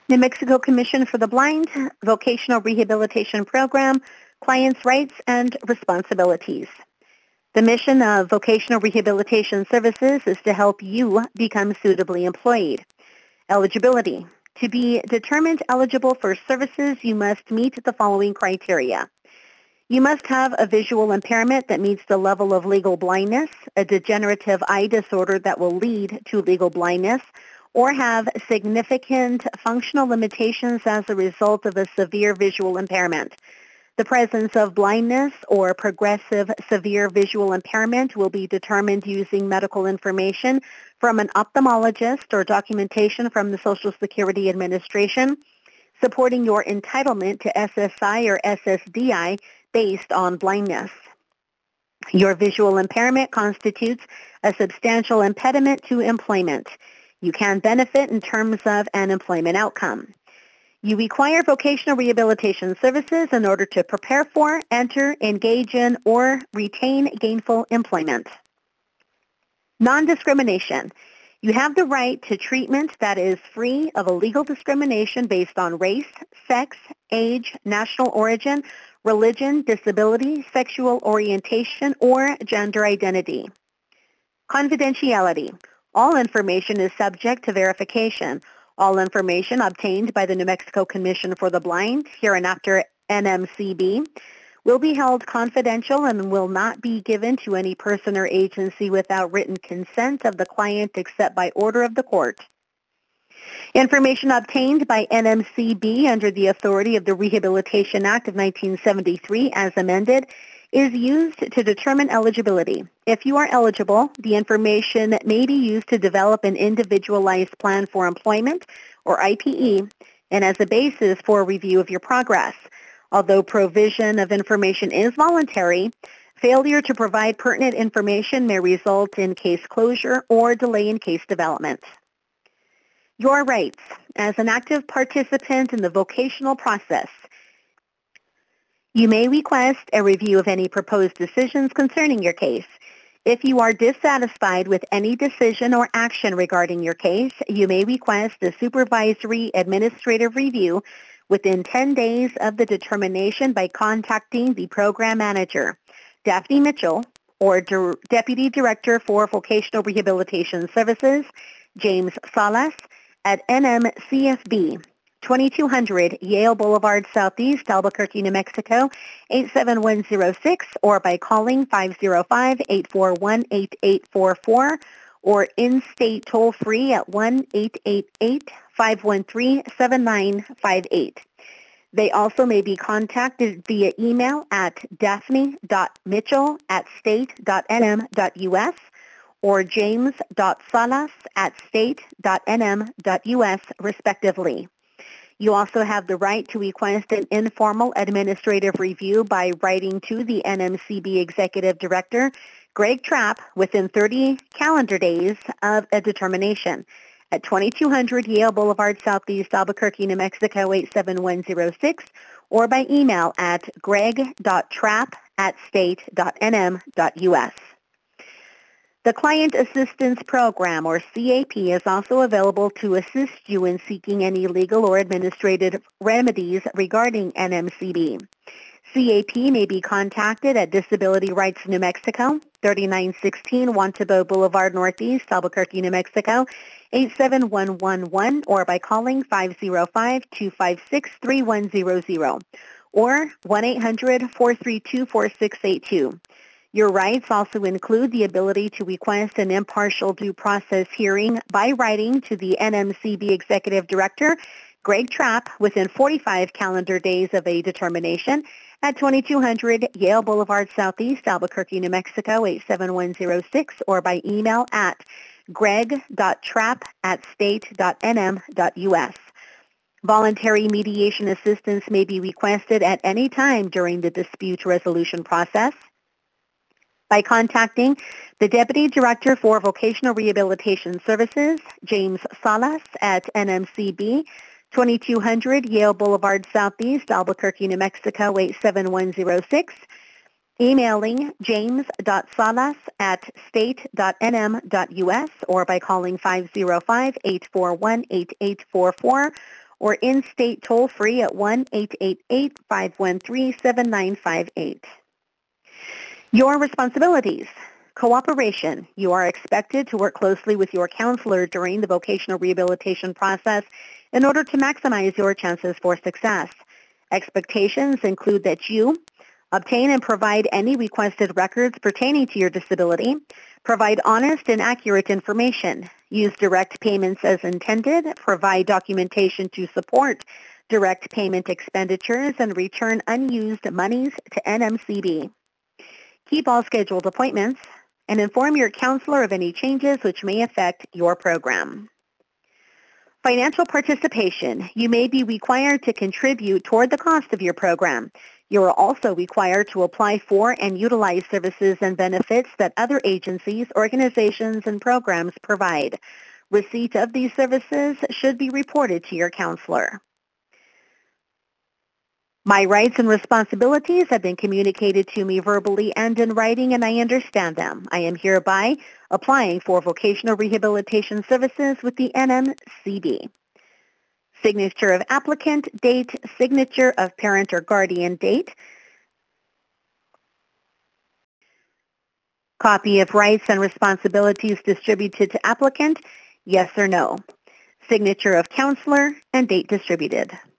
New Mexico Commission for the Blind, Vocational Rehabilitation Program, Clients' Rights and Responsibilities. The mission of Vocational Rehabilitation Services is to help you become suitably employed. Eligibility. To be determined eligible for services, you must meet the following criteria. You must have a visual impairment that meets the level of legal blindness, a degenerative eye disorder that will lead to legal blindness, or have significant functional limitations as a result of a severe visual impairment. The presence of blindness or progressive severe visual impairment will be determined using medical information from an ophthalmologist or documentation from the Social Security Administration supporting your entitlement to SSI or SSDI based on blindness. Your visual impairment constitutes a substantial impediment to employment. You can benefit in terms of an employment outcome. You require vocational rehabilitation services in order to prepare for, enter, engage in, or retain gainful employment. Non-discrimination. You have the right to treatment that is free of illegal discrimination based on race, sex, age, national origin, religion, disability, sexual orientation, or gender identity. Confidentiality. All information is subject to verification. All information obtained by the New Mexico Commission for the Blind, hereinafter NMCB, will be held confidential and will not be given to any person or agency without written consent of the client except by order of the court. Information obtained by NMCB under the authority of the Rehabilitation Act of 1973 as amended is used to determine eligibility. If you are eligible, the information may be used to develop an individualized plan for employment, or IPE, and as a basis for a review of your progress. Although provision of information is voluntary, failure to provide pertinent information may result in case closure or delay in case development. Your rights. As an active participant in the vocational process, you may request a review of any proposed decisions concerning your case. If you are dissatisfied with any decision or action regarding your case, you may request a supervisory administrative review within 10 days of the determination by contacting the program manager, Daphne Mitchell, or Deputy Director for Vocational Rehabilitation Services, James Salas, at NMCFB, 2200 Yale Boulevard Southeast, Albuquerque, New Mexico, 87106, or by calling 505-841-8844, or in-state toll-free at 1-888-513-7958. They also may be contacted via email at daphne.mitchell@state.nm.us or james.salas@state.nm.us, respectively. You also have the right to request an informal administrative review by writing to the NMCB Executive Director, Greg Trapp, within 30 calendar days of a determination at 2200 Yale Boulevard Southeast, Albuquerque, New Mexico, 87106, or by email at greg.trapp@state.nm.us. The Client Assistance Program, or CAP, is also available to assist you in seeking any legal or administrative remedies regarding NMCB. CAP may be contacted at Disability Rights New Mexico, 3916 Wantabo Boulevard Northeast, Albuquerque, New Mexico, 87111, or by calling 505-256-3100, or 1-800-432-4682. Your rights also include the ability to request an impartial due process hearing by writing to the NMCB Executive Director, Greg Trapp, within 45 calendar days of a determination at 2200 Yale Boulevard Southeast, Albuquerque, New Mexico, 87106, or by email at greg.trapp@state.nm.us. Voluntary mediation assistance may be requested at any time during the dispute resolution process by contacting the Deputy Director for Vocational Rehabilitation Services, James Salas, at NMCB, 2200 Yale Boulevard Southeast, Albuquerque, New Mexico, 87106, emailing james.salas@state.nm.us, or by calling 505-841-8844, or in-state toll-free at 1-888-513-7958. Your responsibilities. Cooperation. You are expected to work closely with your counselor during the vocational rehabilitation process in order to maximize your chances for success. Expectations include that you obtain and provide any requested records pertaining to your disability, provide honest and accurate information, use direct payments as intended, provide documentation to support direct payment expenditures, and return unused monies to NMCB. Keep all scheduled appointments and inform your counselor of any changes which may affect your program. Financial participation. You may be required to contribute toward the cost of your program. You are also required to apply for and utilize services and benefits that other agencies, organizations, and programs provide. Receipt of these services should be reported to your counselor. My rights and responsibilities have been communicated to me verbally and in writing, and I understand them. I am hereby applying for vocational rehabilitation services with the NMCB. Signature of applicant, date, signature of parent or guardian, date. Copy of rights and responsibilities distributed to applicant, yes or no. Signature of counselor and date distributed.